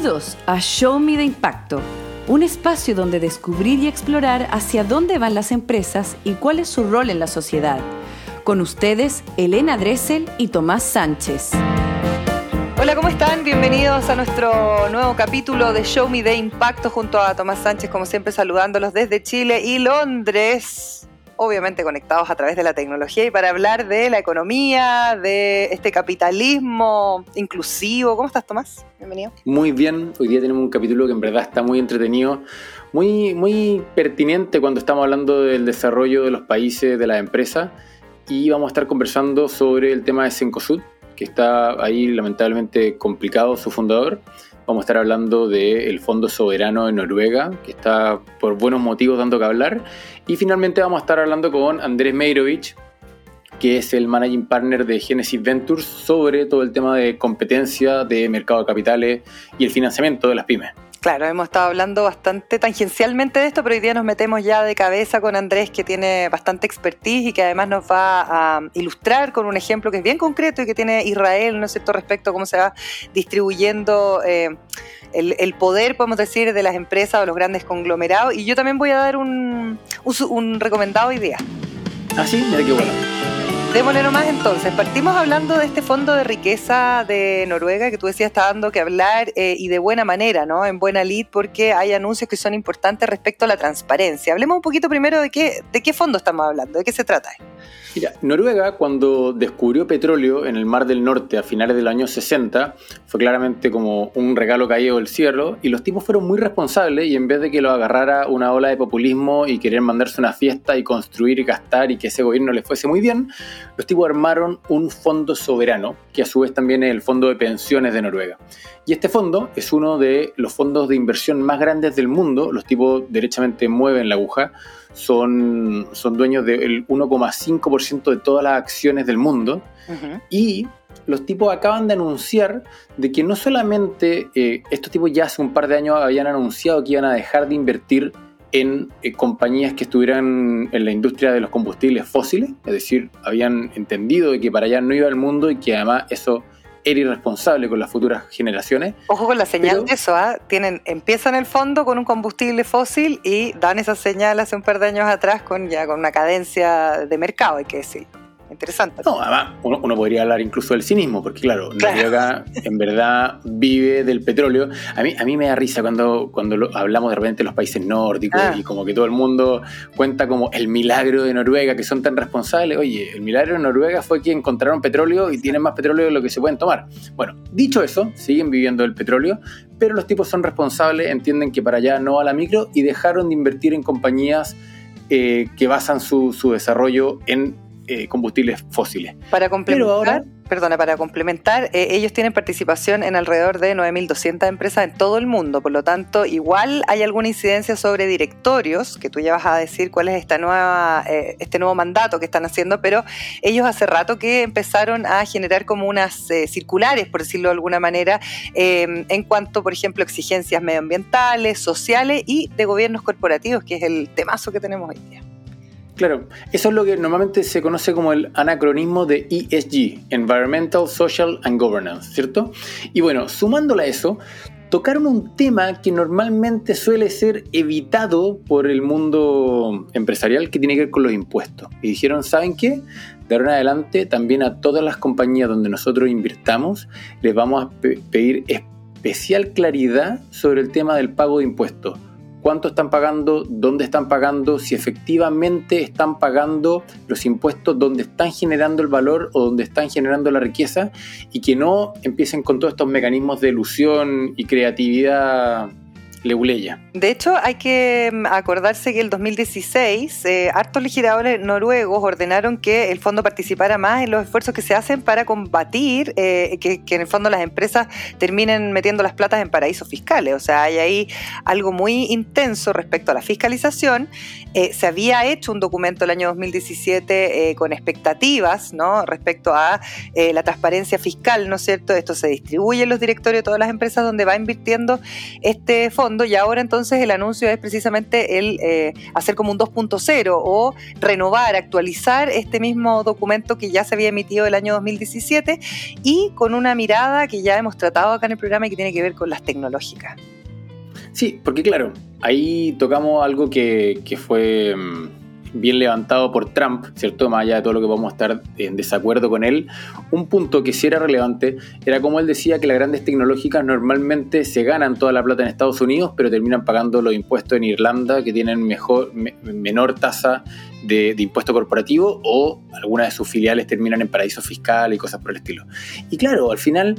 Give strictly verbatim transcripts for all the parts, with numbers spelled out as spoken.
Bienvenidos a Show Me de Impacto, un espacio donde descubrir y explorar hacia dónde van las empresas y cuál es su rol en la sociedad. Con ustedes, Elena Dressel y Tomás Sánchez. Hola, ¿cómo están? Bienvenidos a nuestro nuevo capítulo de Show Me de Impacto junto a Tomás Sánchez, como siempre saludándolos desde Chile y Londres, obviamente conectados a través de la tecnología y para hablar de la economía, de este capitalismo inclusivo. ¿Cómo estás, Tomás? Bienvenido. Muy bien, hoy día tenemos un capítulo que en verdad está muy entretenido, muy, muy pertinente cuando estamos hablando del desarrollo de los países, de las empresas, y vamos a estar conversando sobre el tema de Cencosud, que está ahí lamentablemente complicado su fundador. Vamos a estar hablando del Fondo Soberano de Noruega, que está por buenos motivos dando que hablar. Y finalmente vamos a estar hablando con Andrés Meirovich, que es el Managing Partner de Genesis Ventures, sobre todo el tema de competencia, de mercado de capitales y el financiamiento de las pymes. Claro, hemos estado hablando bastante tangencialmente de esto, pero hoy día nos metemos ya de cabeza con Andrés, que tiene bastante expertise y que además nos va a ilustrar con un ejemplo que es bien concreto y que tiene Israel, ¿no es cierto?, respecto a cómo se va distribuyendo eh, el, el poder, podemos decir, de las empresas o los grandes conglomerados. Y yo también voy a dar un, un, un recomendado hoy día. Ah, sí, mira qué bueno. Démosle nomás entonces. Partimos hablando de este fondo de riqueza de Noruega que tú decías está dando que hablar eh, y de buena manera, ¿no? En buena lid, porque hay anuncios que son importantes respecto a la transparencia. Hablemos un poquito primero de qué, de qué fondo estamos hablando, de qué se trata. Mira, Noruega, cuando descubrió petróleo en el Mar del Norte a finales del año sesenta, fue claramente como un regalo caído del cielo, y los tipos fueron muy responsables, y en vez de que lo agarrara una ola de populismo y querer mandarse una fiesta y construir y gastar y que ese gobierno les fuese muy bien, los tipos armaron un fondo soberano, que a su vez también es el fondo de pensiones de Noruega. Y este fondo es uno de los fondos de inversión más grandes del mundo. Los tipos derechamente mueven la aguja. Son, son dueños del uno coma cinco por ciento de todas las acciones del mundo. Uh-huh. Y los tipos acaban de anunciar de que no solamente eh, estos tipos ya hace un par de años habían anunciado que iban a dejar de invertir en eh, compañías que estuvieran en la industria de los combustibles fósiles, es decir, habían entendido de que para allá no iba el mundo y que además eso era irresponsable con las futuras generaciones. Ojo con la señal Pero, de eso, ¿eh? Tienen, empiezan el fondo con un combustible fósil y dan esa señal hace un par de años atrás con ya con una cadencia de mercado, hay que decir. Interesante. No, además, uno, uno podría hablar incluso del cinismo, porque claro, claro. Noruega en verdad vive del petróleo. A mí, a mí me da risa cuando, cuando lo, hablamos de repente de los países nórdicos ah. y como que todo el mundo cuenta como el milagro de Noruega, que son tan responsables. Oye, el milagro de Noruega fue que encontraron petróleo y tienen más petróleo de lo que se pueden tomar. Bueno, dicho eso, siguen viviendo del petróleo, pero los tipos son responsables, entienden que para allá no va la micro y dejaron de invertir en compañías eh, que basan su, su desarrollo en Eh, combustibles fósiles. Para complementar, ahora, perdona, para complementar, eh, ellos tienen participación en alrededor de nueve mil doscientas empresas en todo el mundo, por lo tanto, igual hay alguna incidencia sobre directorios, que tú ya vas a decir cuál es esta nueva, eh, este nuevo mandato que están haciendo, pero ellos hace rato que empezaron a generar como unas eh, circulares, por decirlo de alguna manera, eh, en cuanto, por ejemplo, exigencias medioambientales, sociales y de gobiernos corporativos, que es el temazo que tenemos hoy día. Claro, eso es lo que normalmente se conoce como el anacronismo de E S G, Environmental, Social and Governance, ¿cierto? Y bueno, sumándole a eso, tocaron un tema que normalmente suele ser evitado por el mundo empresarial, que tiene que ver con los impuestos. Y dijeron, ¿saben qué? De ahora en adelante, también a todas las compañías donde nosotros invirtamos, les vamos a pe- pedir especial claridad sobre el tema del pago de impuestos. ¿Cuánto están pagando? ¿Dónde están pagando? Si efectivamente están pagando los impuestos donde están generando el valor o donde están generando la riqueza, y que no empiecen con todos estos mecanismos de ilusión y creatividad leguleya. De hecho, hay que acordarse que el dos mil dieciséis eh, hartos legisladores noruegos ordenaron que el fondo participara más en los esfuerzos que se hacen para combatir eh, que, que en el fondo las empresas terminen metiendo las platas en paraísos fiscales. O sea, hay ahí algo muy intenso respecto a la fiscalización. Eh, se había hecho un documento el año dos mil diecisiete eh, con expectativas, ¿no?, respecto a eh, la transparencia fiscal, ¿no es cierto? Esto se distribuye en los directorios de todas las empresas donde va invirtiendo este fondo. fondo, y ahora entonces el anuncio es precisamente el eh, hacer como un dos punto cero o renovar, actualizar este mismo documento que ya se había emitido el año dos mil diecisiete y con una mirada que ya hemos tratado acá en el programa y que tiene que ver con las tecnológicas. Sí, porque claro, ahí tocamos algo que, que fue mmm, bien levantado por Trump, ¿cierto? Más allá de todo lo que vamos a estar en desacuerdo con él, un punto que sí era relevante era como él decía que las grandes tecnológicas normalmente se ganan toda la plata en Estados Unidos, pero terminan pagando los impuestos en Irlanda, que tienen mejor, me, menor tasa de, de impuesto corporativo, o algunas de sus filiales terminan en paraísos fiscales y cosas por el estilo. Y claro, al final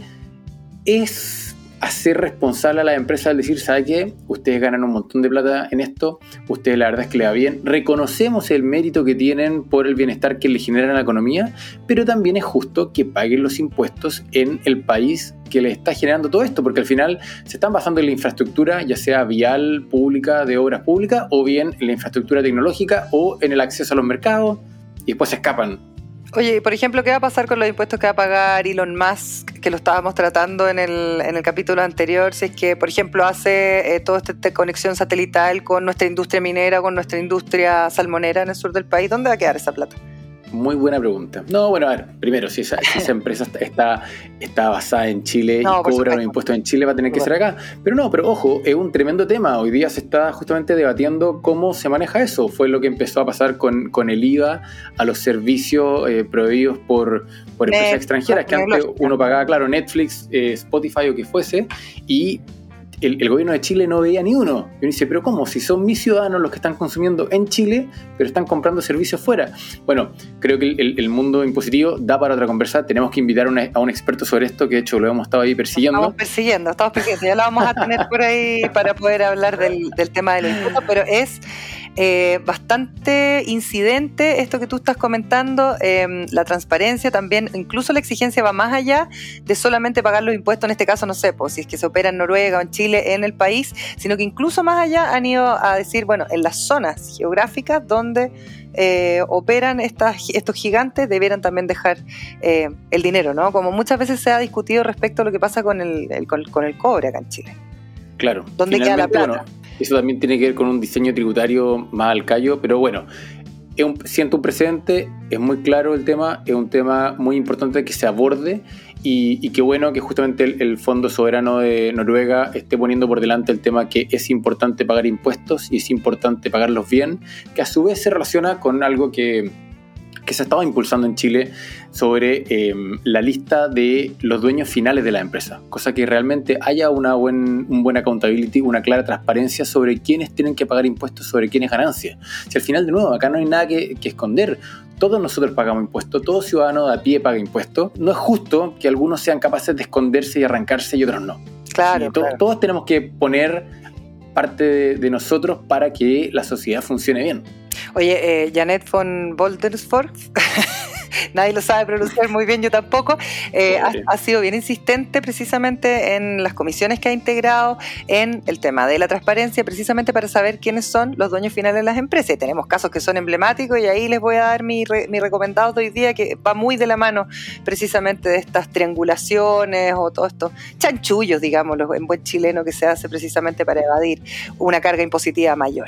es hacer responsable a las empresas al decir, ¿sabe qué? Ustedes ganan un montón de plata en esto, ustedes la verdad es que le va bien, reconocemos el mérito que tienen por el bienestar que le generan a la economía, pero también es justo que paguen los impuestos en el país que les está generando todo esto, porque al final se están basando en la infraestructura, ya sea vial, pública, de obras públicas, o bien en la infraestructura tecnológica, o en el acceso a los mercados, y después se escapan. Oye, por ejemplo, ¿qué va a pasar con los impuestos que va a pagar Elon Musk, que lo estábamos tratando en el, en el capítulo anterior? Si es que, por ejemplo, hace eh, toda esta conexión satelital con nuestra industria minera, con nuestra industria salmonera en el sur del país, ¿dónde va a quedar esa plata? Muy buena pregunta. No, bueno, a ver, primero, si esa, si esa empresa está, está basada en Chile no, y cobra los impuestos en Chile, va a tener que ser acá. Pero no, pero ojo, es un tremendo tema. Hoy día se está justamente debatiendo cómo se maneja eso. Fue lo que empezó a pasar con, con el I V A a los servicios eh, proveídos por, por empresas Net, extranjeras, que antes uno pagaba, claro, Netflix, eh, Spotify o que fuese, y El, el gobierno de Chile no veía ni uno. Y uno dice, pero ¿cómo? Si son mis ciudadanos los que están consumiendo en Chile, pero están comprando servicios fuera. Bueno, creo que el, el mundo impositivo da para otra conversa. Tenemos que invitar a, una, a un experto sobre esto, que de hecho lo hemos estado ahí persiguiendo. Estamos persiguiendo, estamos persiguiendo. Ya lo vamos a tener por ahí para poder hablar del, del tema de los impuestos, pero es eh, bastante incidente esto que tú estás comentando, eh, la transparencia también, incluso la exigencia va más allá de solamente pagar los impuestos, en este caso, no sé, pues si es que se opera en Noruega o en Chile, en el país, sino que incluso más allá han ido a decir, bueno, en las zonas geográficas donde eh, operan estas, estos gigantes debieran también dejar eh, el dinero, ¿no? Como muchas veces se ha discutido respecto a lo que pasa con el, el, con, con el cobre acá en Chile. Claro. ¿Dónde queda la plata? Bueno, eso también tiene que ver con un diseño tributario más al callo, pero bueno, es un, siento un precedente, es muy claro el tema, es un tema muy importante que se aborde. Y, y qué bueno que justamente el, el Fondo Soberano de Noruega esté poniendo por delante el tema que es importante pagar impuestos y es importante pagarlos bien, que a su vez se relaciona con algo que, que se estaba impulsando en Chile sobre eh, la lista de los dueños finales de la empresa, cosa que realmente haya una buen, un buen accountability, una clara transparencia sobre quiénes tienen que pagar impuestos, sobre quiénes ganancias. Si al final, de nuevo, acá no hay nada que, que esconder. Todos nosotros pagamos impuestos, todo ciudadano de a pie paga impuestos. No es justo que algunos sean capaces de esconderse y arrancarse y otros no. Claro, to- claro. Todos tenemos que poner parte de, de nosotros para que la sociedad funcione bien. Oye, eh, Janet von Wolterstorff, nadie lo sabe pronunciar muy bien, yo tampoco, eh, ha, ha sido bien insistente precisamente en las comisiones que ha integrado en el tema de la transparencia, precisamente para saber quiénes son los dueños finales de las empresas. Y tenemos casos que son emblemáticos y ahí les voy a dar mi, re, mi recomendado de hoy día, que va muy de la mano precisamente de estas triangulaciones o todos estos chanchullos, digámoslo, en buen chileno, que se hace precisamente para evadir una carga impositiva mayor.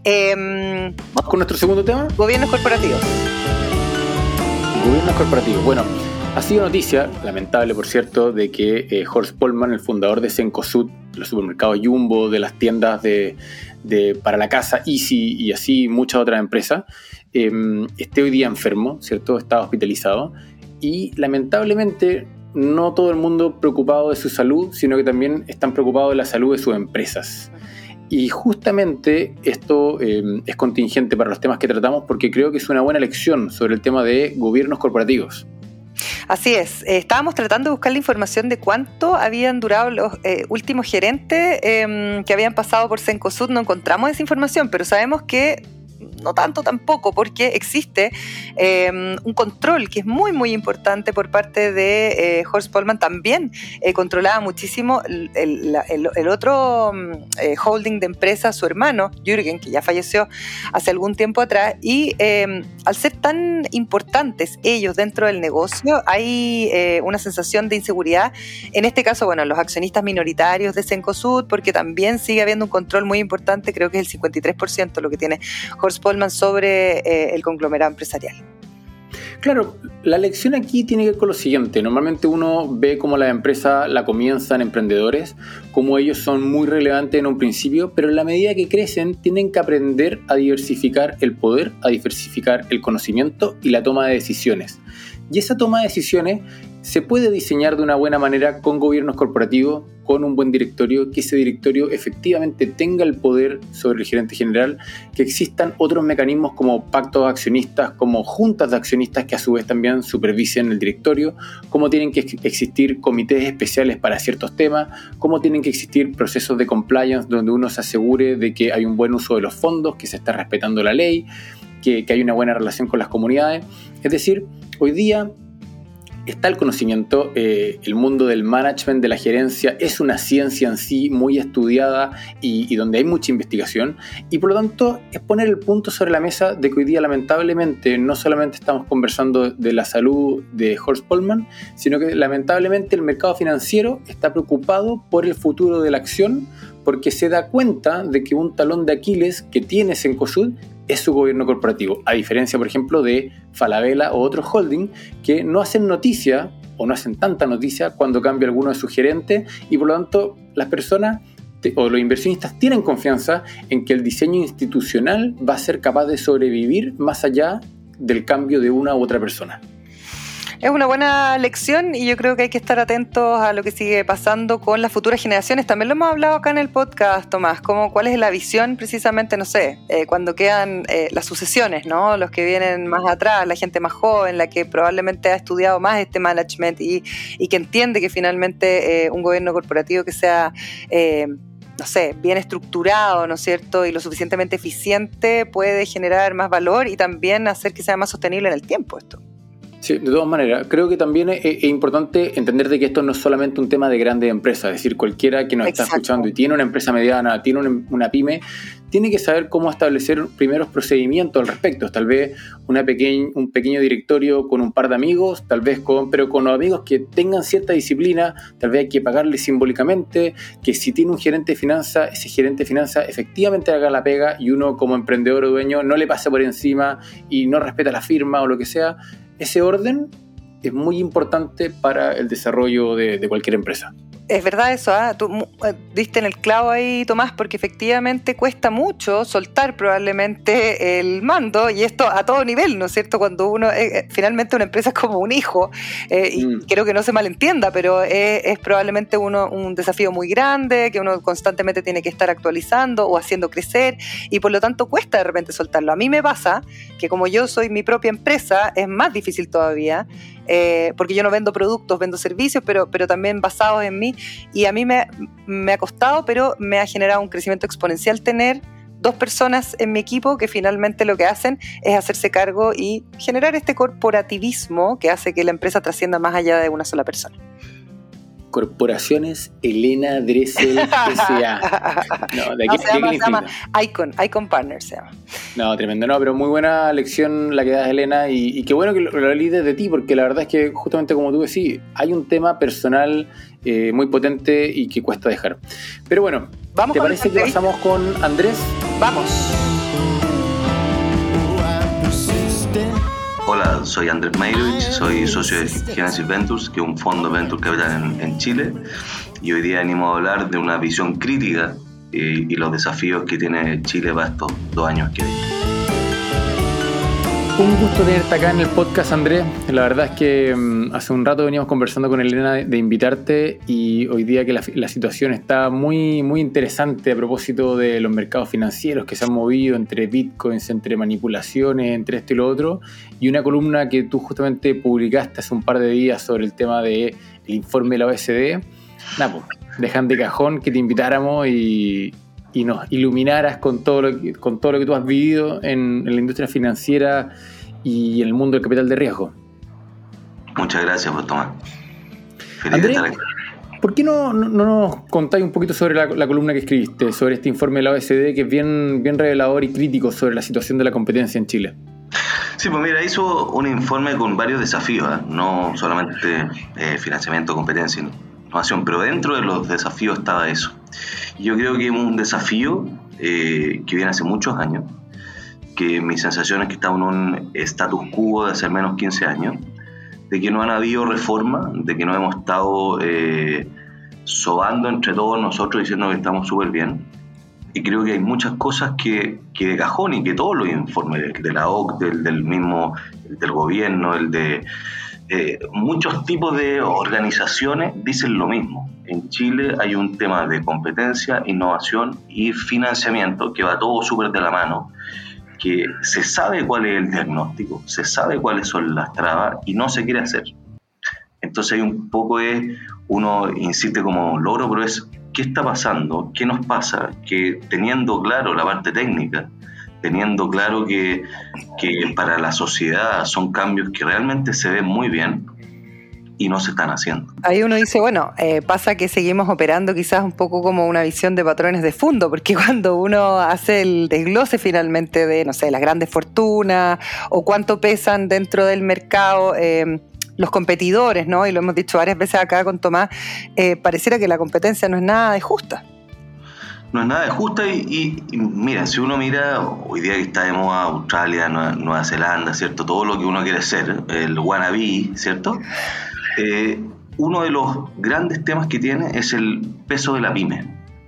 Eh, ¿Vamos con nuestro segundo tema? Gobiernos corporativos. Gobiernos corporativos. Bueno, ha sido noticia, lamentable por cierto, de que eh, Horst Pohlmann, el fundador de Cencosud, de los supermercados Jumbo, de las tiendas de, de, para la casa Easy y así muchas otras empresas, eh, esté hoy día enfermo, ¿cierto? Está hospitalizado y lamentablemente no todo el mundo preocupado de su salud, sino que también están preocupados de la salud de sus empresas. Y justamente esto eh, es contingente para los temas que tratamos porque creo que es una buena lección sobre el tema de gobiernos corporativos. Así es, eh, estábamos tratando de buscar la información de cuánto habían durado los eh, últimos gerentes eh, que habían pasado por Cencosud. No encontramos esa información, pero sabemos que no tanto tampoco, porque existe eh, un control que es muy, muy importante por parte de eh, Horst Pohlmann. También eh, controlaba muchísimo el, el, el, el otro eh, holding de empresa, su hermano, Jürgen, que ya falleció hace algún tiempo atrás, y eh, al ser tan importantes ellos dentro del negocio, hay eh, una sensación de inseguridad, en este caso, bueno, los accionistas minoritarios de Cencosud, porque también sigue habiendo un control muy importante, creo que es el cincuenta y tres por ciento lo que tiene Horst Pohlmann sobre eh, el conglomerado empresarial. Claro, la lección aquí tiene que ver con lo siguiente. Normalmente uno ve cómo la empresa la comienzan emprendedores, cómo ellos son muy relevantes en un principio, pero en la medida que crecen tienen que aprender a diversificar el poder, a diversificar el conocimiento y la toma de decisiones. Y esa toma de decisiones se puede diseñar de una buena manera con gobiernos corporativos, con un buen directorio, que ese directorio efectivamente tenga el poder sobre el gerente general, que existan otros mecanismos como pactos de accionistas, como juntas de accionistas que a su vez también supervisen el directorio, cómo tienen que existir comités especiales para ciertos temas, cómo tienen que existir procesos de compliance donde uno se asegure de que hay un buen uso de los fondos, que se está respetando la ley, que, que hay una buena relación con las comunidades. Es decir, hoy día está el conocimiento, eh, el mundo del management, de la gerencia, es una ciencia en sí muy estudiada y, y donde hay mucha investigación, y por lo tanto es poner el punto sobre la mesa de que hoy día lamentablemente no solamente estamos conversando de la salud de Horst Pohlmann, sino que lamentablemente el mercado financiero está preocupado por el futuro de la acción, porque se da cuenta de que un talón de Aquiles que tiene Cencosud es su gobierno corporativo, a diferencia, por ejemplo, de Falabella o otros holding que no hacen noticia o no hacen tanta noticia cuando cambia alguno de sus gerentes, y por lo tanto las personas o los inversionistas tienen confianza en que el diseño institucional va a ser capaz de sobrevivir más allá del cambio de una u otra persona. Es una buena lección y yo creo que hay que estar atentos a lo que sigue pasando con las futuras generaciones. También lo hemos hablado acá en el podcast, Tomás, como cuál es la visión precisamente, no sé, eh, cuando quedan eh, las sucesiones, ¿no? Los que vienen más atrás, la gente más joven, la que probablemente ha estudiado más este management y, y que entiende que finalmente eh, un gobierno corporativo que sea... Eh, no sé, bien estructurado, ¿no es cierto?, y lo suficientemente eficiente puede generar más valor y también hacer que sea más sostenible en el tiempo esto. Sí, de todas maneras, creo que también es, es importante entender de que esto no es solamente un tema de grandes empresas, es decir, cualquiera que nos Exacto. está escuchando y tiene una empresa mediana, tiene una, una pyme, tiene que saber cómo establecer primeros procedimientos al respecto. Tal vez una pequeñ, un pequeño directorio con un par de amigos, tal vez con, pero con amigos que tengan cierta disciplina, tal vez hay que pagarle simbólicamente, que si tiene un gerente de finanzas, ese gerente de finanzas efectivamente haga la pega y uno como emprendedor o dueño no le pase por encima y no respeta la firma o lo que sea. Ese orden es muy importante para el desarrollo de, de cualquier empresa. Es verdad eso, ¿eh? Tú uh, diste en el clavo ahí, Tomás, porque efectivamente cuesta mucho soltar probablemente el mando, y esto a todo nivel, ¿no es cierto? Cuando uno, eh, finalmente una empresa es como un hijo, eh, y mm. creo que no se malentienda, pero es, es probablemente uno, un desafío muy grande, que uno constantemente tiene que estar actualizando o haciendo crecer, y por lo tanto cuesta de repente soltarlo. A mí me pasa que como yo soy mi propia empresa, es más difícil todavía, Eh, porque yo no vendo productos, vendo servicios, pero, pero también basados en mí, y a mí me, me ha costado, pero me ha generado un crecimiento exponencial tener dos personas en mi equipo que finalmente lo que hacen es hacerse cargo y generar este corporativismo que hace que la empresa trascienda más allá de una sola persona. Corporaciones Elena Dressel S A No, de aquí, no, se, llama, se llama Icon, Icon Partners se llama. No, tremendo, no, pero muy buena lección la que das, Elena, y, y qué bueno que lo, lo leí desde ti, porque la verdad es que justamente como tú decís, hay un tema personal eh, muy potente y que cuesta dejar. Pero bueno, ¿Vamos ¿te parece que pasamos con Andrés? Vamos. Hola, soy Andrés Meirovich, soy socio de Genesis Ventures, que es un fondo Venture Capital en, en Chile, y hoy día venimos a hablar de una visión crítica y, y los desafíos que tiene Chile para estos dos años que vienen. Un gusto tenerte acá en el podcast, Andrés. La verdad es que um, hace un rato veníamos conversando con Elena de, de invitarte, y hoy día que la, la situación está muy, muy interesante a propósito de los mercados financieros que se han movido entre bitcoins, entre manipulaciones, entre esto y lo otro, y una columna que tú justamente publicaste hace un par de días sobre el tema del informe de la O E C D. Nada, pues, dejan de cajón que te invitáramos y... y nos iluminaras con todo lo que, con todo lo que tú has vivido en, en la industria financiera y en el mundo del capital de riesgo. Muchas gracias, pues, Tomás. Feliz André, de estar aquí. ¿Por qué no, no, no nos contáis un poquito sobre la, la columna que escribiste, sobre este informe de la O E C D que es bien, bien revelador y crítico sobre la situación de la competencia en Chile? Sí, pues mira, hizo un informe con varios desafíos, ¿eh? No solamente eh, financiamiento, competencia, innovación, pero dentro de los desafíos estaba eso. Y yo creo que es un desafío eh, que viene hace muchos años, que mi sensación es que está en un status quo de hace al menos quince años, de que no han habido reformas, de que no hemos estado eh, sobando entre todos nosotros diciendo que estamos súper bien. Y creo que hay muchas cosas que, que de cajón y que todos los informes de la O C D E, del, del mismo, el del gobierno, el de eh, muchos tipos de organizaciones dicen lo mismo. En Chile hay un tema de competencia, innovación y financiamiento que va todo súper de la mano, que se sabe cuál es el diagnóstico, se sabe cuáles son las trabas y no se quiere hacer. Entonces hay un poco es, uno insiste como logro, pero es ¿qué está pasando? ¿Qué nos pasa? Que teniendo claro la parte técnica, teniendo claro que, que para la sociedad son cambios que realmente se ven muy bien y no se están haciendo. Ahí uno dice, bueno, eh, pasa que seguimos operando quizás un poco como una visión de patrones de fondo, porque cuando uno hace el desglose finalmente de, no sé, las grandes fortunas o cuánto pesan dentro del mercado eh, los competidores, ¿no? Y lo hemos dicho varias veces acá con Tomás, eh, pareciera que la competencia no es nada de justa. No es nada de justa y, y, y mira, si uno mira hoy día que está de moda Australia, Nueva, Nueva Zelanda, ¿cierto? Todo lo que uno quiere ser, el wannabe, ¿cierto? Eh, uno de los grandes temas que tiene es el peso de la pyme.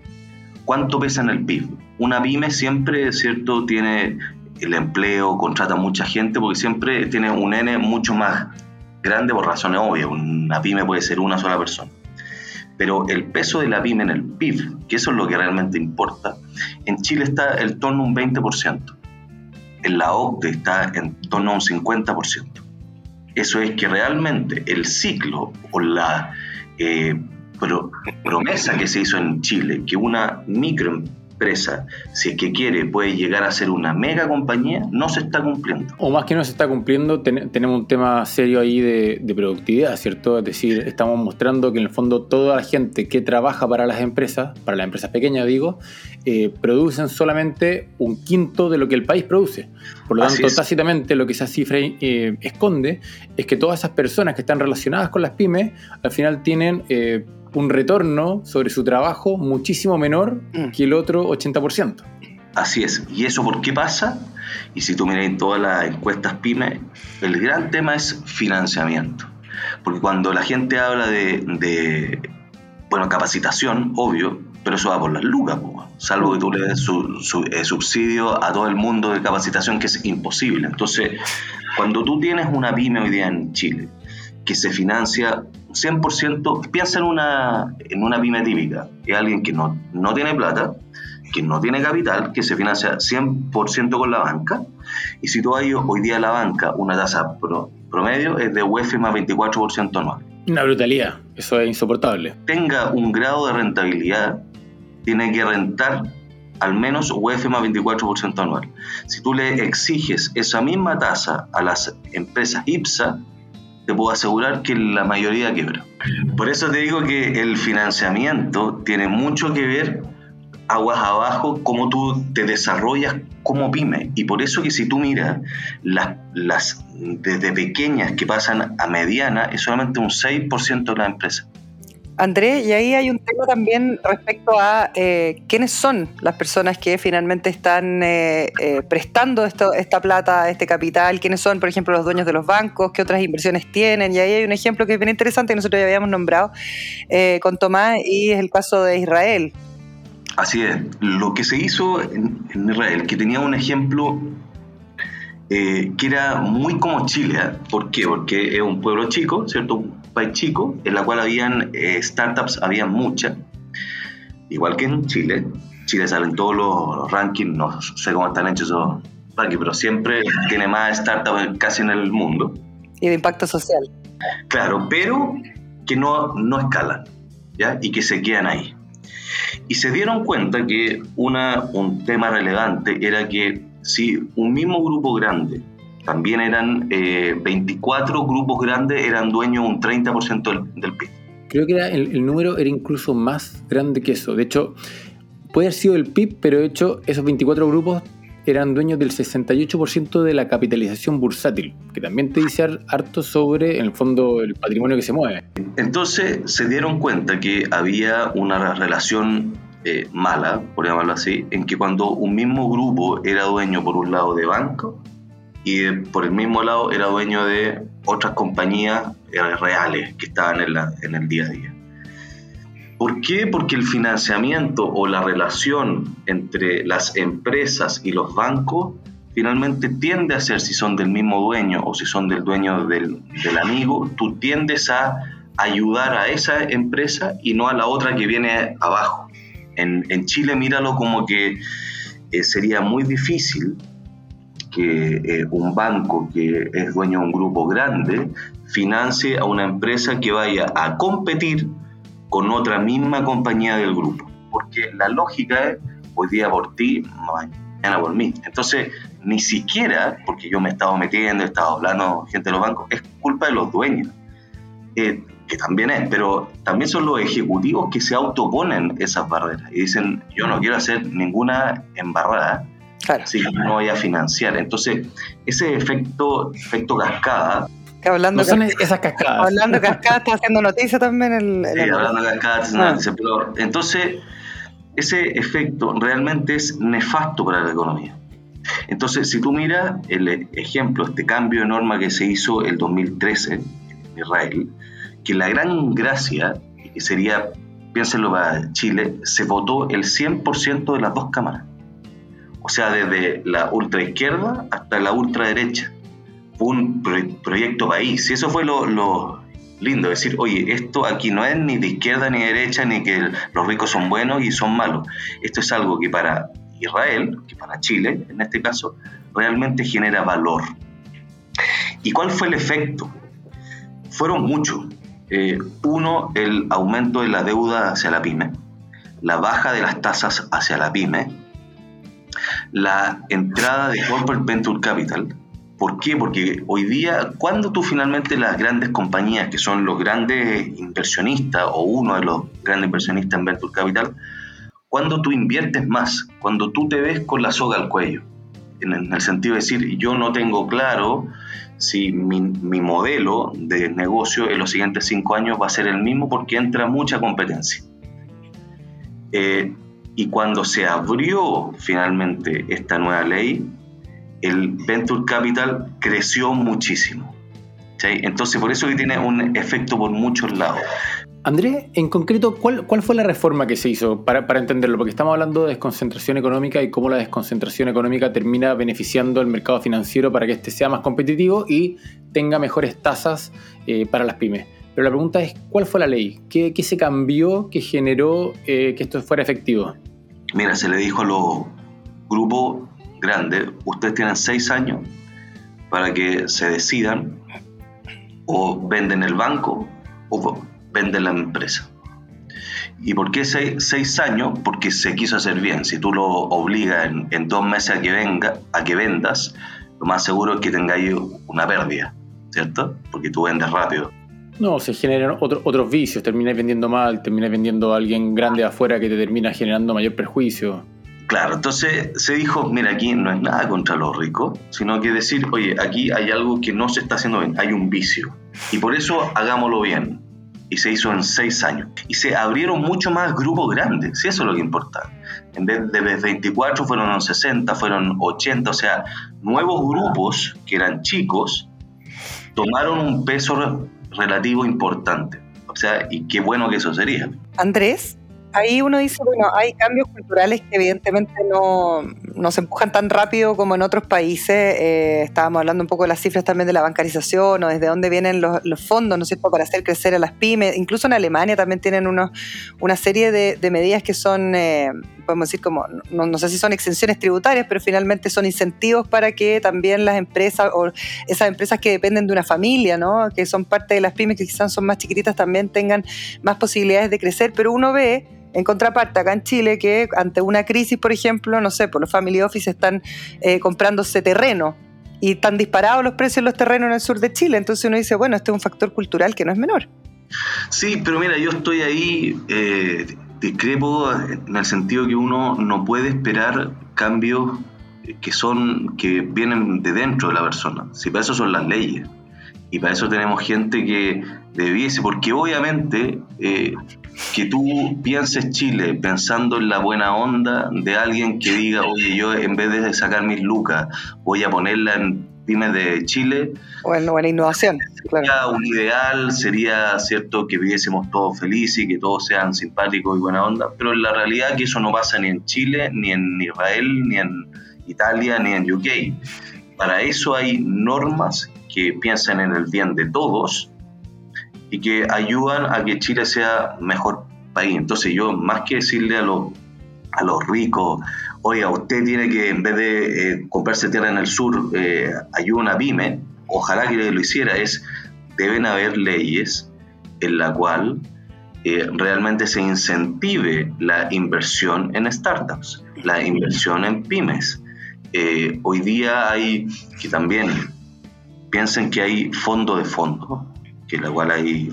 ¿Cuánto pesa en el P I B? Una pyme siempre, ¿cierto? Tiene el empleo, contrata mucha gente porque siempre tiene un N mucho más grande por razones obvias. Una pyme puede ser una sola persona. Pero el peso de la pyme en el P I B, que eso es lo que realmente importa, en Chile está en torno a un veinte por ciento. En la O C D E está en torno a un cincuenta por ciento. Eso es que realmente el ciclo o la eh, pro, promesa que se hizo en Chile, que una microempresa, si es que quiere, puede llegar a ser una mega compañía, no se está cumpliendo. O más que no se está cumpliendo, ten, tenemos un tema serio ahí de, de productividad, ¿cierto? Es decir, estamos mostrando que en el fondo toda la gente que trabaja para las empresas, para las empresas pequeñas digo, eh, producen solamente un quinto de lo que el país produce. Por lo tanto, tácitamente lo que esa cifra eh, esconde es que todas esas personas que están relacionadas con las pymes al final tienen eh, un retorno sobre su trabajo muchísimo menor que el otro ochenta por ciento. Así es. ¿Y eso por qué pasa? Y si tú miras en todas las encuestas pymes, el gran tema es financiamiento. Porque cuando la gente habla de, de bueno, capacitación, obvio, pero eso va por las lucas, po, salvo que tú le des su, su, eh, subsidio a todo el mundo de capacitación, que es imposible. Entonces, cuando tú tienes una pyme hoy día en Chile que se financia cien por ciento, piensa en una, en una pyme típica, es alguien que no, no tiene plata, que no tiene capital, que se financia cien por ciento con la banca, y si tú hay hoy día la banca, una tasa pro, promedio es de U E F más veinticuatro por ciento anual. Una brutalidad, eso es insoportable. Tenga un grado de rentabilidad, tiene que rentar al menos U E F más veinticuatro por ciento anual. Si tú le exiges esa misma tasa a las empresas IPSA, te puedo asegurar que la mayoría quiebra. Por eso te digo que el financiamiento tiene mucho que ver aguas abajo cómo tú te desarrollas como pyme. Y por eso que si tú miras las, las desde pequeñas que pasan a mediana, es solamente un seis por ciento de las empresas. Andrés, y ahí hay un tema también respecto a eh, quiénes son las personas que finalmente están eh, eh, prestando esto, esta plata, este capital, quiénes son, por ejemplo, los dueños de los bancos, qué otras inversiones tienen, y ahí hay un ejemplo que es bien interesante que nosotros ya habíamos nombrado eh, con Tomás, y es el caso de Israel. Así es, lo que se hizo en, en Israel, que tenía un ejemplo eh, que era muy como Chile. ¿eh? ¿Por qué? Porque es un pueblo chico, ¿cierto? Un país chico, en la cual habían eh, startups, habían muchas, igual que en Chile. Chile salen todos los rankings, no sé cómo están hechos esos rankings, pero siempre tiene más startups casi en el mundo. Y de impacto social. Claro, pero que no, no escalan, ¿ya? Y que se quedan ahí. Y se dieron cuenta que una, un tema relevante era que si un mismo grupo grande, también eran eh, veinticuatro grupos grandes, eran dueños de un treinta por ciento del, del P I B. Creo que era el, el número era incluso más grande que eso. De hecho, puede haber sido el P I B, pero de hecho esos veinticuatro grupos eran dueños del sesenta y ocho por ciento de la capitalización bursátil, que también te dice harto sobre, en el fondo, el patrimonio que se mueve. Entonces se dieron cuenta que había una relación eh, mala, por llamarlo así, en que cuando un mismo grupo era dueño por un lado de banco y de, por el mismo lado era dueño de otras compañías eh, reales que estaban en, la, en el día a día. ¿Por qué? Porque el financiamiento o la relación entre las empresas y los bancos finalmente tiende a ser, si son del mismo dueño o si son del dueño del, del amigo, tú tiendes a ayudar a esa empresa y no a la otra que viene abajo. En, en Chile, míralo como que eh, sería muy difícil que eh, un banco que es dueño de un grupo grande financie a una empresa que vaya a competir con otra misma compañía del grupo, porque la lógica es hoy día por ti, mañana por mí. Entonces, ni siquiera, porque yo me he estado metiendo, he estado hablando gente de los bancos, es culpa de los dueños, eh, que también es, pero también son los ejecutivos que se autoponen esas barreras y dicen, yo no quiero hacer ninguna embarrada, claro, si no voy a financiar. Entonces, ese efecto, efecto cascada, Hablando no son cascada, esas cascadas. Hablando de cascadas, está haciendo noticia también. El, el sí, el... hablando de cascadas, está haciendo noticia. Pero entonces, ese efecto realmente es nefasto para la economía. Entonces, si tú miras el ejemplo, este cambio de norma que se hizo el dos mil trece en Israel, que la gran gracia sería, piénsenlo para Chile, se votó el cien por ciento de las dos cámaras. O sea, desde la ultraizquierda hasta la ultraderecha. Un pro- proyecto país, y eso fue lo, lo lindo, decir, oye, esto aquí no es ni de izquierda ni de derecha, ni que los ricos son buenos y son malos. Esto es algo que para Israel, que para Chile, en este caso, realmente genera valor. ¿Y cuál fue el efecto? Fueron muchos. Eh, uno, el aumento de la deuda hacia la pyme, la baja de las tasas hacia la pyme, la entrada de corporate venture capital. ¿Por qué? Porque hoy día, cuando tú finalmente las grandes compañías, que son los grandes inversionistas o uno de los grandes inversionistas en Venture Capital, cuando tú inviertes más, cuando tú te ves con la soga al cuello, en el sentido de decir, yo no tengo claro si mi, mi modelo de negocio en los siguientes cinco años va a ser el mismo porque entra mucha competencia. Eh, y cuando se abrió finalmente esta nueva ley, el Venture Capital creció muchísimo. ¿Sí? Entonces, por eso que tiene un efecto por muchos lados. Andrés, en concreto, ¿cuál, cuál fue la reforma que se hizo para, para entenderlo? Porque estamos hablando de desconcentración económica y cómo la desconcentración económica termina beneficiando al mercado financiero para que éste sea más competitivo y tenga mejores tasas eh, para las pymes. Pero la pregunta es, ¿cuál fue la ley? ¿Qué, qué se cambió que generó eh, que esto fuera efectivo? Mira, se le dijo a los grupos grandes, ustedes tienen seis años para que se decidan o venden el banco o venden la empresa. ¿Y por qué seis, seis años? Porque se quiso hacer bien. Si tú lo obligas en, en dos meses a que, venga, a que vendas, lo más seguro es que tengáis una pérdida, ¿cierto? Porque tú vendes rápido. No, se generan otro, otros vicios, terminas vendiendo mal, terminas vendiendo a alguien grande afuera que te termina generando mayor perjuicio. Claro, entonces se dijo, mira, aquí no es nada contra los ricos, sino que decir, oye, aquí hay algo que no se está haciendo bien, hay un vicio. Y por eso hagámoslo bien. Y se hizo en seis años. Y se abrieron mucho más grupos grandes, si eso es lo que importa. En vez de veinticuatro fueron sesenta, fueron ochenta, o sea, nuevos grupos que eran chicos tomaron un peso relativo importante. O sea, y qué bueno que eso sería. Andrés, ahí uno dice, bueno, hay cambios culturales que evidentemente no, no se empujan tan rápido como en otros países. Eh, estábamos hablando un poco de las cifras también de la bancarización o desde dónde vienen los, los fondos, ¿no es cierto?, para hacer crecer a las pymes. Incluso en Alemania también tienen unos, una serie de, de medidas que son, eh, podemos decir como, no, no sé si son exenciones tributarias, pero finalmente son incentivos para que también las empresas o esas empresas que dependen de una familia, ¿no?, que son parte de las pymes que quizás son más chiquititas, también tengan más posibilidades de crecer. Pero uno ve En contraparte, acá en Chile, que ante una crisis, por ejemplo, no sé, por los family office están eh, comprándose terreno y están disparados los precios de los terrenos en el sur de Chile. Entonces uno dice, bueno, este es un factor cultural que no es menor. Sí, pero mira, yo estoy ahí, eh, discrepo en el sentido que uno no puede esperar cambios que son que vienen de dentro de la persona. Si para eso son las leyes. Y para eso tenemos gente que debiese, porque obviamente eh, que tú pienses Chile pensando en la buena onda de alguien que diga, oye, yo en vez de sacar mis lucas, voy a ponerla en pymes de Chile. Bueno, buena innovación. Sería claro. un ideal, sería cierto que viviésemos todos felices y que todos sean simpáticos y buena onda, pero en la realidad que eso no pasa ni en Chile, ni en Israel, ni en Italia, ni en U K. Para eso hay normas que piensan en el bien de todos y que ayudan a que Chile sea mejor país. Entonces yo, más que decirle a los, a los ricos, oiga, usted tiene que, en vez de eh, comprarse tierra en el sur, eh, ayuda a una pyme, ojalá que lo hiciera, es, deben haber leyes en la cual eh, realmente se incentive la inversión en startups, la inversión en pymes. Eh, hoy día hay que también piensen que hay fondo de fondo, que en la cual hay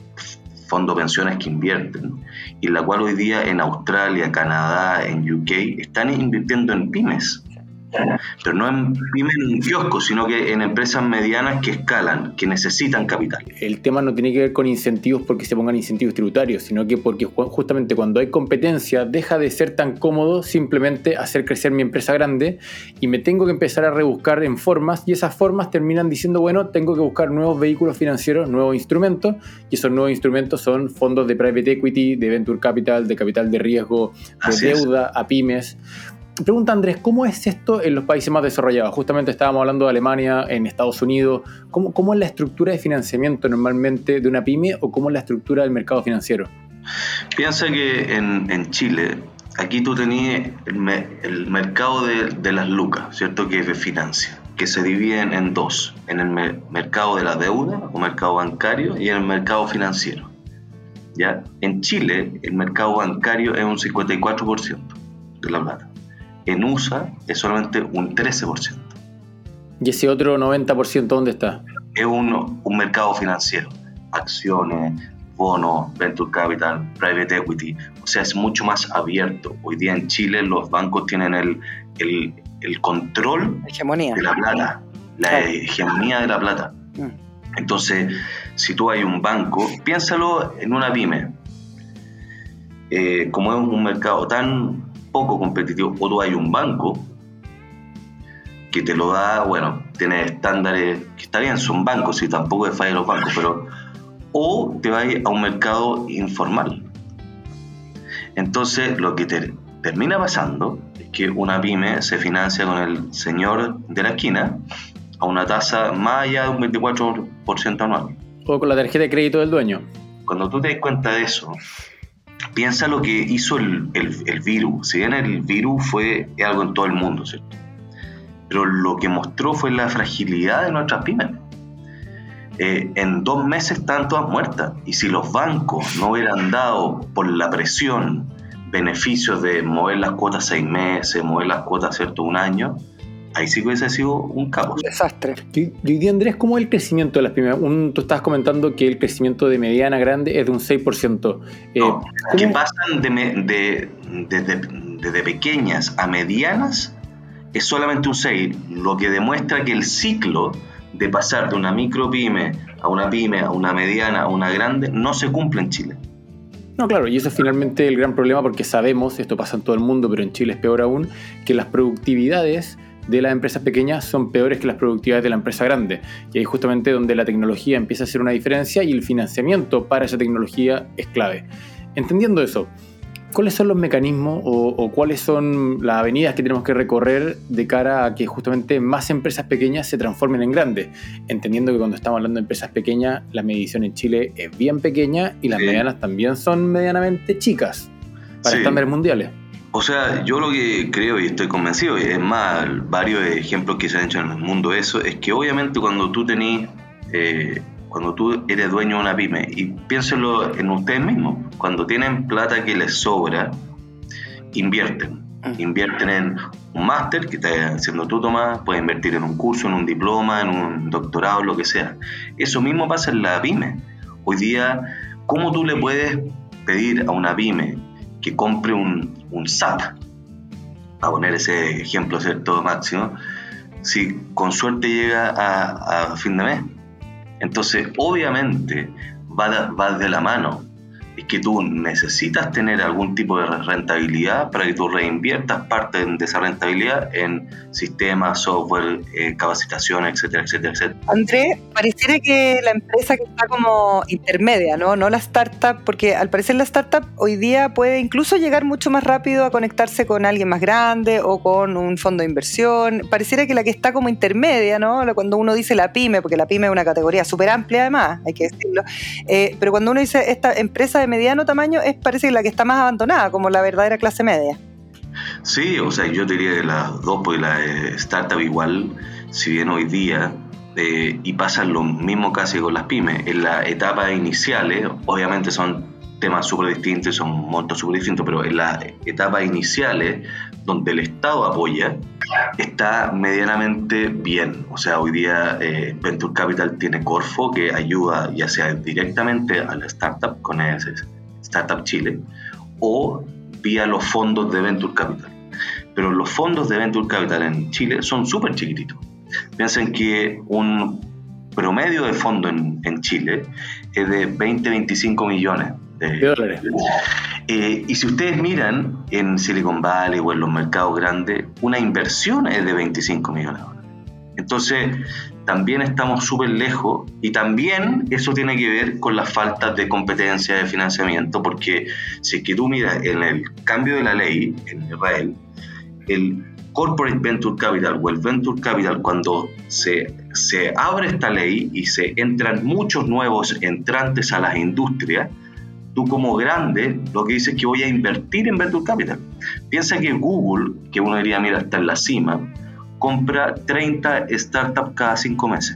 fondos de pensiones que invierten, y en la cual hoy día en Australia, Canadá, en U K, están invirtiendo en pymes. Pero no en pymes en un kiosco, sino que en empresas medianas que escalan, que necesitan capital. El tema no tiene que ver con incentivos porque se pongan incentivos tributarios, sino que porque justamente cuando hay competencia deja de ser tan cómodo simplemente hacer crecer mi empresa grande y me tengo que empezar a rebuscar en formas, y esas formas terminan diciendo, bueno, tengo que buscar nuevos vehículos financieros, nuevos instrumentos, y esos nuevos instrumentos son fondos de private equity, de venture capital, de capital de riesgo, de Así deuda es. a pymes. Pregunta Andrés, ¿cómo es esto en los países más desarrollados? Justamente estábamos hablando de Alemania, en Estados Unidos. ¿Cómo, cómo es la estructura de financiamiento normalmente de una pyme o cómo es la estructura del mercado financiero? Piensa que en, en Chile, aquí tú tenías el, me, el mercado de, de las lucas, ¿cierto? Que financia, que se dividen en dos, en el mer- mercado de la deuda o mercado bancario y en el mercado financiero. ¿Ya? En Chile, el mercado bancario es un cincuenta y cuatro por ciento de la plata. En U S A es solamente un trece por ciento. ¿Y ese otro noventa por ciento dónde está? Es un, un mercado financiero, acciones, bonos, venture capital, private equity, o sea, es mucho más abierto. Hoy día en Chile los bancos tienen el, el, el control Hegemonía. de la plata, la Claro. hegemonía de la plata. Mm. Entonces, si tú hay un banco, piénsalo en una pyme, eh, como es un mercado tan poco competitivo, o tú hay un banco que te lo da, bueno, tiene estándares que está bien, son bancos y tampoco es falla los bancos, pero o te vas a un mercado informal. Entonces lo que te termina pasando es que una pyme se financia con el señor de la esquina a una tasa más allá de un veinticuatro por ciento anual. O con la tarjeta de crédito del dueño. Cuando tú te das cuenta de eso, piensa lo que hizo el, el, el virus. Si bien el virus fue algo en todo el mundo, ¿cierto? Pero lo que mostró fue la fragilidad de nuestras pymes. Eh, en dos meses están todas muertas. Y si los bancos no hubieran dado por la presión beneficios de mover las cuotas seis meses, mover las cuotas, ¿cierto?, un año, ahí sí que hubiese sido un caos. Un desastre. Y hoy día, Andrés, ¿cómo es el crecimiento de las pymes? Un, tú estabas comentando que el crecimiento de mediana a grande es de un seis por ciento. Eh, No, ¿cómo? que pasan de, de, de, de, de, de pequeñas a medianas es solamente un seis, lo que demuestra que el ciclo de pasar de una micropyme a una pyme, a una mediana, a una grande, no se cumple en Chile. No, claro, y eso es finalmente el gran problema porque sabemos, esto pasa en todo el mundo, pero en Chile es peor aún, que las productividades de las empresas pequeñas son peores que las productividades de la empresa grande. Y ahí justamente donde la tecnología empieza a hacer una diferencia y el financiamiento para esa tecnología es clave. Entendiendo eso, ¿cuáles son los mecanismos o, o cuáles son las avenidas que tenemos que recorrer de cara a que justamente más empresas pequeñas se transformen en grandes? Entendiendo que cuando estamos hablando de empresas pequeñas, la medición en Chile es bien pequeña y las Sí. medianas también son medianamente chicas para Sí. estándares mundiales. O sea, yo lo que creo y estoy convencido, y es más, varios ejemplos que se han hecho en el mundo de eso, es que obviamente cuando tú tenés eh, cuando tú eres dueño de una pyme, y piénsenlo en ustedes mismos, cuando tienen plata que les sobra, invierten. Invierten en un máster que estás haciendo tú, Tomás, puedes invertir en un curso, en un diploma, en un doctorado, lo que sea. Eso mismo pasa en la pyme. Hoy día, ¿cómo tú le puedes pedir a una pyme que compre un, un S A P? A poner ese ejemplo, ¿cierto, Máximo? Si con suerte llega a, a fin de mes. Entonces, obviamente, va de, va de la mano. Es que tú necesitas tener algún tipo de rentabilidad para que tú reinviertas parte de esa rentabilidad en sistemas, software, eh, capacitación, etcétera, etcétera, etcétera. Andrés, pareciera que la empresa que está como intermedia, ¿no? No la startup, porque al parecer la startup hoy día puede incluso llegar mucho más rápido a conectarse con alguien más grande o con un fondo de inversión. Pareciera que la que está como intermedia, ¿no? Cuando uno dice la pyme, porque la pyme es una categoría súper amplia además, hay que decirlo, eh, pero cuando uno dice esta empresa de mediano tamaño, es parece que la que está más abandonada, como la verdadera clase media. Sí, o sea, yo diría que las dos, porque la eh, startup igual, si bien hoy día, eh, y pasa lo mismo casi con las pymes, en las etapas iniciales, obviamente son temas súper distintos, son montos súper distintos, pero en las etapas iniciales, donde el Estado apoya, está medianamente bien. O sea, hoy día eh, Venture Capital tiene Corfo, que ayuda ya sea directamente a la startup con ese Startup Chile, o vía los fondos de Venture Capital. Pero los fondos de Venture Capital en Chile son súper chiquititos. Piensen que un promedio de fondo en, en Chile es de veinte a veinticinco millones de dólares. Eh, y si ustedes miran en Silicon Valley o en los mercados grandes, una inversión es de veinticinco millones de dólares. Entonces, también estamos súper lejos, y también eso tiene que ver con la falta de competencia de financiamiento, porque si es que tú miras en el cambio de la ley en Israel, el Corporate Venture Capital o el Venture Capital, cuando se, se abre esta ley y se entran muchos nuevos entrantes a las industrias, tú como grande lo que dices es que voy a invertir en Venture Capital. Piensa que Google, que uno diría, mira, está en la cima, compra treinta startups cada cinco meses.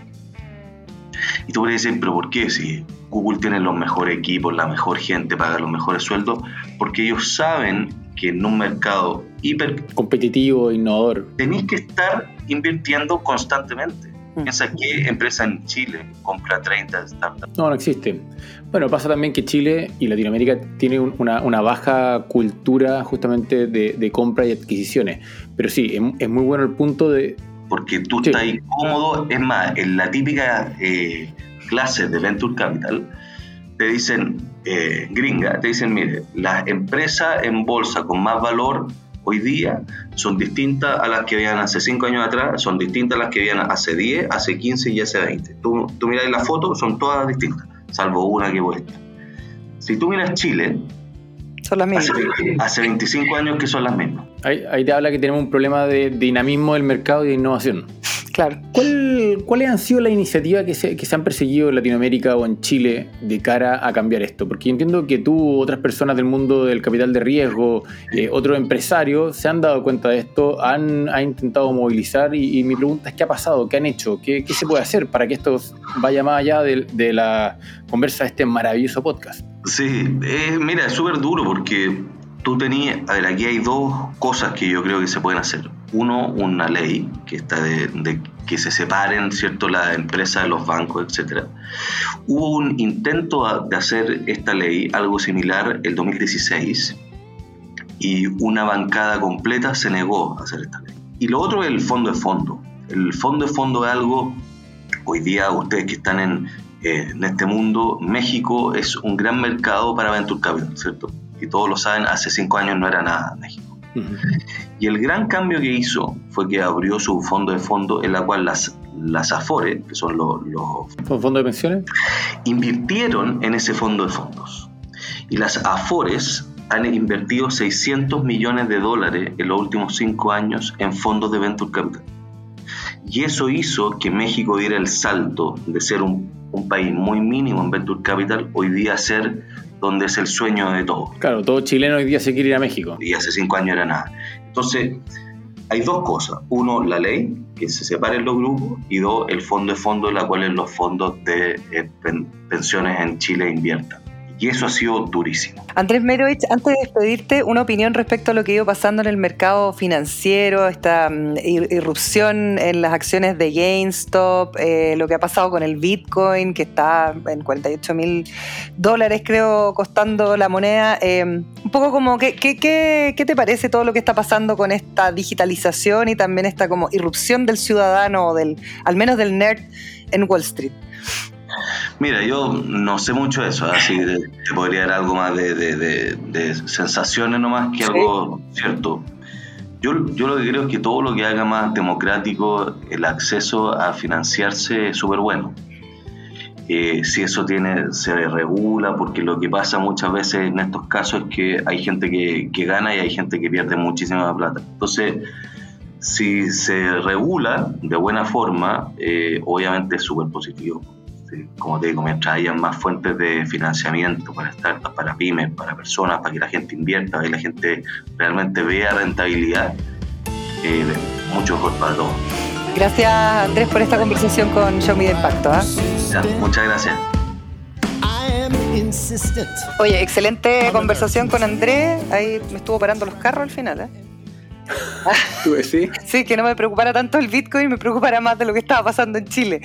Y tú puedes decir, pero ¿por qué? Si Google tiene los mejores equipos, la mejor gente, paga los mejores sueldos, porque ellos saben que en un mercado hiper competitivo, innovador, tenéis que estar invirtiendo constantemente. Piensa que empresa en Chile compra treinta startups. No, no existe. Bueno, pasa también que Chile y Latinoamérica tiene una, una baja cultura justamente de, de compra y adquisiciones. Pero sí, es, es muy bueno el punto de... Porque tú sí. estás ahí cómodo. Es más, en la típica eh, clase de Venture Capital te dicen, eh, gringa, te dicen, mire, las empresas en bolsa con más valor hoy día son distintas a las que habían hace cinco años atrás, son distintas a las que habían hace diez, hace quince y hace veinte. Tú, tú miras la foto, son todas distintas, salvo una que cuesta. Si tú miras Chile, son las mismas. Hace, hace veinticinco años que son las mismas. Ahí, ahí te habla que tenemos un problema de dinamismo del mercado y de innovación. Claro. ¿Cuál, ¿Cuáles han sido las iniciativas que se, que se han perseguido en Latinoamérica o en Chile de cara a cambiar esto? Porque yo entiendo que tú, otras personas del mundo del capital de riesgo, eh, otros empresarios, se han dado cuenta de esto, han, han intentado movilizar y, y mi pregunta es ¿qué ha pasado? ¿Qué han hecho? ¿Qué, qué se puede hacer para que esto vaya más allá de, de la conversa de este maravilloso podcast? Sí, eh, mira, es súper duro porque tú tenías, a ver, aquí hay dos cosas que yo creo que se pueden hacer. Uno, una ley que está de, de que se separen, ¿cierto?, las empresas de los bancos, etcétera. Hubo un intento de hacer esta ley, algo similar, el dos mil dieciséis, y una bancada completa se negó a hacer esta ley. Y lo otro es el fondo de fondo. El fondo de fondo es algo, hoy día ustedes que están en, eh, en este mundo, México es un gran mercado para Venture Capital, ¿cierto? Y todos lo saben, hace cinco años no era nada México. Uh-huh. Y el gran cambio que hizo fue que abrió su fondo de fondo en la cual las, las Afore, que son los, los fondos de pensiones, invirtieron en ese fondo de fondos. Y las Afores han invertido seiscientos millones de dólares en los últimos cinco años en fondos de Venture Capital. Y eso hizo que México diera el salto de ser un, un país muy mínimo en Venture Capital, hoy día ser donde es el sueño de todos. Claro, todo chileno hoy día se quiere ir a México. Y hace cinco años era nada. Entonces, hay dos cosas. Uno, la ley, que se separen los grupos, y dos, el fondo de fondos, en la cual los fondos de eh, pen, pensiones en Chile inviertan. Y eso ha sido durísimo. Andrés Merovich, antes de despedirte, una opinión respecto a lo que ha ido pasando en el mercado financiero, esta um, irrupción en las acciones de GameStop, eh, lo que ha pasado con el Bitcoin, que está en cuarenta y ocho mil dólares, creo, costando la moneda. Eh, un poco como, ¿qué, qué, qué, ¿qué te parece todo lo que está pasando con esta digitalización y también esta como irrupción del ciudadano, del, al menos del nerd, en Wall Street? Mira, yo no sé mucho de eso, así de, te podría dar algo más de, de, de, de sensaciones nomás que sí. Algo cierto. Yo, yo lo que creo es que todo lo que haga más democrático el acceso a financiarse es súper bueno. Eh, si eso tiene, se regula, porque lo que pasa muchas veces en estos casos es que hay gente que, que gana y hay gente que pierde muchísima plata. Entonces, si se regula de buena forma, eh, obviamente es súper positivo. Como te digo, mientras haya más fuentes de financiamiento para startups, para pymes, para personas, para que la gente invierta, para que la gente realmente vea rentabilidad, eh, mucho mejor para todos. Gracias, Andrés, por esta conversación con Show Me the Impacto. ¿eh? Ya, muchas gracias. Oye, excelente conversación con Andrés. Ahí me estuvo parando los carros al final, ¿eh? ¿Tú decís? Sí, que no me preocupara tanto el Bitcoin, me preocupara más de lo que estaba pasando en Chile.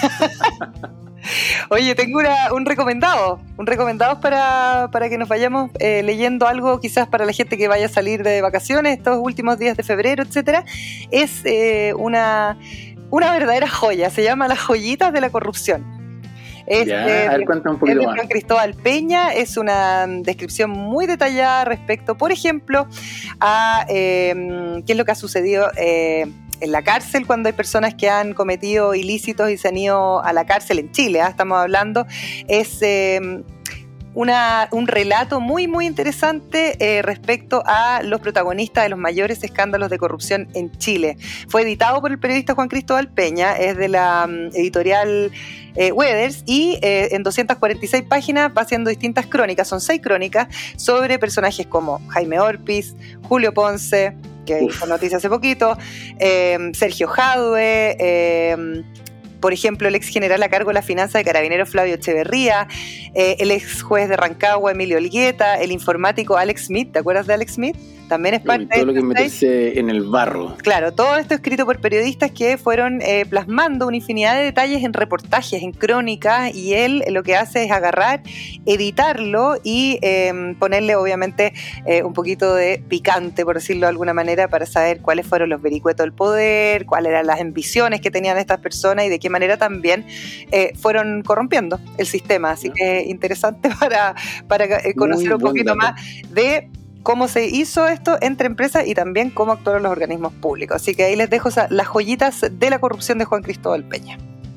Oye, tengo una, un recomendado, un recomendado para, para que nos vayamos eh, leyendo algo, quizás para la gente que vaya a salir de vacaciones estos últimos días de febrero, etcétera. Es eh, una, una verdadera joya, se llama Las joyitas de la corrupción. Es, ya, eh, a ver, cuéntame un poquito es de más. Juan Cristóbal Peña, es una descripción muy detallada respecto, por ejemplo, a eh, qué es lo que ha sucedido eh, en la cárcel cuando hay personas que han cometido ilícitos y se han ido a la cárcel en Chile, ¿eh? Estamos hablando, es eh, una, un relato muy muy interesante eh, respecto a los protagonistas de los mayores escándalos de corrupción en Chile. Fue editado por el periodista Juan Cristóbal Peña, es de la um, editorial eh, Weathers, y eh, en doscientas cuarenta y seis páginas va haciendo distintas crónicas, son seis crónicas sobre personajes como Jaime Orpiz, Julio Ponce, que hizo noticia hace poquito, eh, Sergio Jadue, eh, por ejemplo, el ex general a cargo de la finanza de Carabineros Flavio Echeverría, eh, el ex juez de Rancagua Emilio Olgueta, el informático Alex Smith, ¿te acuerdas de Alex Smith? También es parte todo de lo que meterse en el barro. Claro, todo esto escrito por periodistas que fueron eh, plasmando una infinidad de detalles en reportajes, en crónicas, y él lo que hace es agarrar, editarlo y eh, ponerle obviamente eh, un poquito de picante, por decirlo de alguna manera, para saber cuáles fueron los vericuetos del poder, cuáles eran las ambiciones que tenían estas personas y de qué manera también eh, fueron corrompiendo el sistema. Así que interesante para, para eh, conocer Muy un poquito dato. más de cómo se hizo esto entre empresas y también cómo actuaron los organismos públicos. Así que ahí les dejo esa, las joyitas de la corrupción de Juan Cristóbal Peña.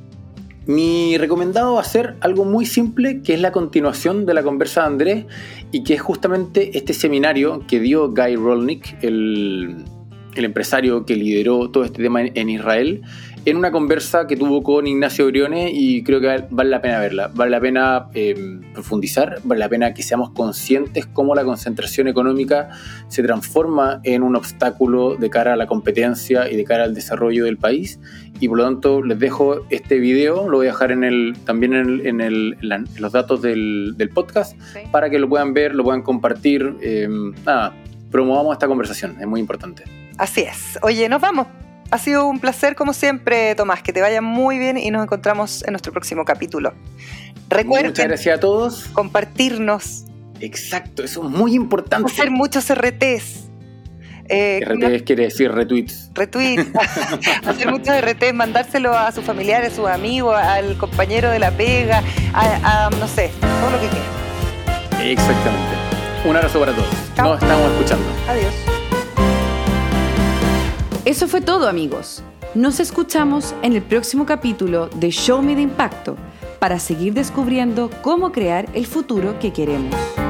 Mi recomendado va a ser algo muy simple, que es la continuación de la conversa de Andrés, y que es justamente este seminario que dio Guy Rolnick, el, el empresario que lideró todo este tema en, en Israel, en una conversa que tuvo con Ignacio Briones, y creo que vale la pena verla, vale la pena eh, profundizar, vale la pena que seamos conscientes cómo la concentración económica se transforma en un obstáculo de cara a la competencia y de cara al desarrollo del país, y por lo tanto les dejo este video, lo voy a dejar en el, también en, el, en, el, en, la, en los datos del, del podcast, sí, para que lo puedan ver, lo puedan compartir, eh, nada, promovamos esta conversación, es muy importante. Así es. Oye, nos vamos. Ha sido un placer como siempre, Tomás, que te vaya muy bien y nos encontramos en nuestro próximo capítulo. Recuerden, muchas gracias a todos. Compartirnos. Exacto, eso es muy importante. Hacer muchos R Ts. Eh, R Ts quiere decir retweets. Retweets. Hacer muchos R Ts, mandárselo a sus familiares, a sus amigos, al compañero de la pega, a, a no sé, todo lo que quieran. Exactamente. Un abrazo para todos. Chao. Nos estamos escuchando. Adiós. Eso fue todo, amigos. Nos escuchamos en el próximo capítulo de Show Me the Impacto para seguir descubriendo cómo crear el futuro que queremos.